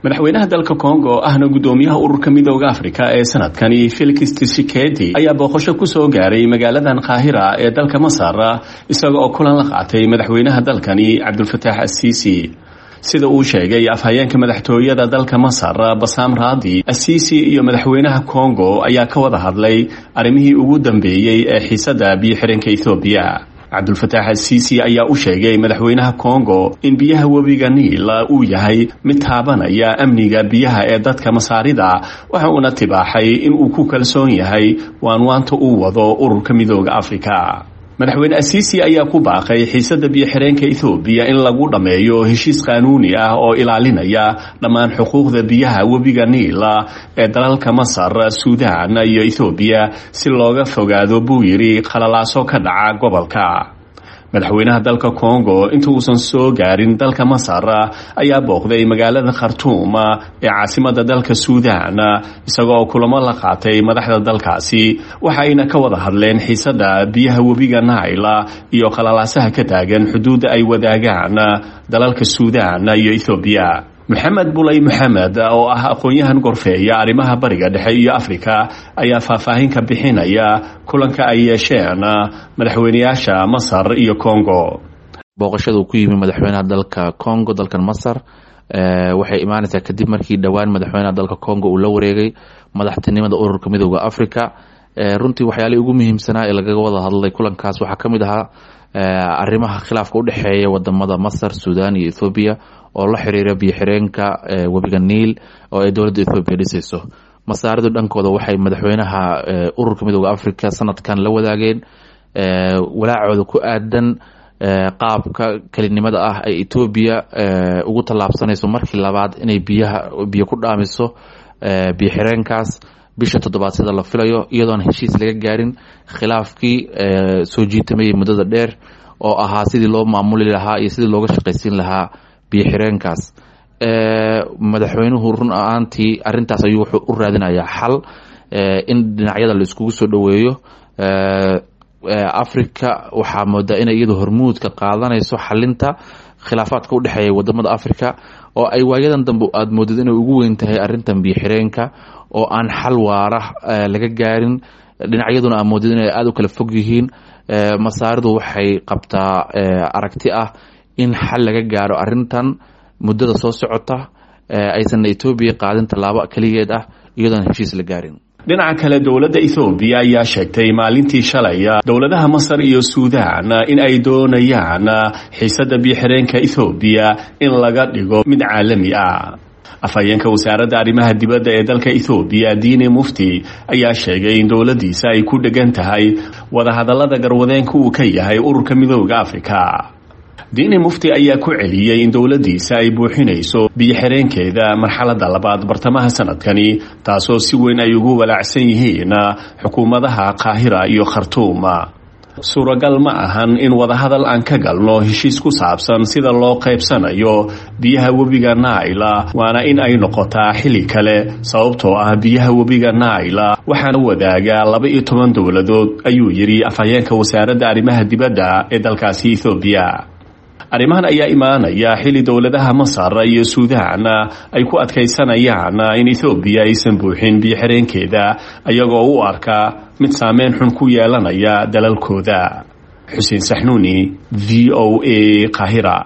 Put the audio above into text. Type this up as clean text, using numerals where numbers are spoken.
madaxweynaha dalka Congo ahna gudoomiyaha ururka midowga Afrika ee sanadkani Felix Tshisekedi ayaa booqasho ku soo gaaray magaaladan Qaahira ee dalka Masar isaga oo kulan la qaatay madaxweynaha dalkani Abdel Fattah al-Sisi sida uu sheegay afhayeenka madaxtooyada dalka Masar Bassam Radi al-Sisi iyo madaxweynaha Congo ayaa ka wada hadlay arimihii ugu dambeeyay ee xiisada biyo-xireenka Ethiopia Abdel Fattah al-Sisi ayaa u sheegay madaxweynaha Congo in biyaha webiga Niil uu yahay mid taabanaya amniga biyaha ee dadka Masaarida waxa uu tibaaxay in uu ku kalsoon yahay waanwaanta uu wado ururka midowga Afrika madaxweyne al-Sisi ayaa ku baaqay xiisada biyo-xireenka Ethiopia in lagu dhameeyo heshiis qaanuuni ah oo ilaalinaya dhammaan xuquuqda biyaha webiga Niil ee dalalka Masar, Suudaan iyo Ethiopia si looga fogaado buu yiri khalalaaso ka dhaca gobolka madaxweynaha dalka Congo inta uusan soo gaarin dalka Masar ayaa booqday magaalada Khartoum ee caasimadda dalka Suudaan isagoo kulamo la qaatay madaxda dalkaasi waxayna ka wada hadleen xiisada biyaha webiga Niil iyo khalalaasaha ka taagan xuduudda ay wadaagaan dalalka Suudaan iyo Ethiopia Mohamed Bulay Mohamed oo ah aqoonyahan gorfeeya arrimaha bariga dhexe iyo Afrika ayaa faahfaahin ka bixinaya kulanka ay yeesheen madaxweynayaasha Masar iyo Congo booqashadu ku yimi madaxweynaha dalka Congo dalkan Masar waxay imaanaysaa kadib markii dhawaan madaxweynaha dalka Congo uu la wareegay madaxtinimada ururka midowga Afrika runtii waxyaalaha ugu muhiimsanaa ee laga wada hadlay kulankaas waxa kamid ahaa arrimaha khilaafka u dhaxeeya wadamada Masar, Suudaan iyo Ethiopia oo la xiriira biyo-xireenka webiga Niil oo ay dowladda Ethiopia dhisayso Masaaridu dhankooda waxay madaxweynaha ururka midowga Afrika sanadkan la wadaageen walaacooda ku aadan qaabka kalinimada ah ay Ethiopia ugu tallaabsanayso markii labaad inay biyo ku dhaamiso biyo-xireenkaas bisha 7 sida la filayo iyadoon heshiis laga gaarin khilaafkii soo jiitamayay muddada dheer oo ahaa sidii loo maamuli lahaa iyo sidii looga shaqaysiin lahaa biyo-xireenkaas madaxweynuhu run ahaantii arintaas ayuu wuxuu u raadinayaa xal in dhinacyada la iskugu soo dhaweeyo Afrika waxaa moodaa inay iyadu hormuudka qaadanayso xalinta khilaafaadka u dhaxeeya wadamada Afrika oo ay waayadan dambe aad moodid inay ugu weyn tahay arintan biyo-xireenka oo aan xal waara laga gaarin dhinacyaduna aad moodid inay aad u kala fog yihiin Masaaridu waxay qabtaa aragti ah in xal laga gaaro arintan muddada soo socota aysan Ethiopia qaadin talaabo kaligeed ah iyadoon heshiis la gaarin dhinaca kale dowladda Ethiopia ayaa sheegtay maalintii shalay dowladaha Masar iyo Suudaan in ay doonayaan xiisada biyo-xireenka Ethiopia in laga dhigo mid caalami ah afhayeenka wasaaradda arrimaha dibadda ee dalka Ethiopia Dine Mufti ayaa sheegay in dowladdiisa ay ku dhagan tahay wada hadallada garwadeenka uu ka yahay ururka midowga Afrika Dine Mufti ayaa ku celiyay in dowladdiisa ay buuxinayso biyo-xireenkeeda marxaladda labaad bartamaha sanadkani taasoo si weyn ay ugu walaacsan yihiin xukuumadaha Qaahira iyo Khartoum suuragal ma ahan in wadahadal aan ka galno heshiis ku saabsan sida loo qaybsanayo biyaha webiga Niil waana in ay noqotaa xilli kale sababtoo ah biyaha webiga Niil waxaana wadaaga 12 dowladood ayuu yiri afhayeenka wasaaradda arrimaha dibadda ee dalkaasi Ethiopia arrimahan ayaa imaanaya xilli dowladaha Masar iyo Suudaan ay ku adkaysanayaan in Ethiopia aysan buuxin biyo-xireenkeeda ayagoo u arka mid saameyn xun ku yeelanaya dalalkooda Xuseen Saxnuuni VOA Qaahira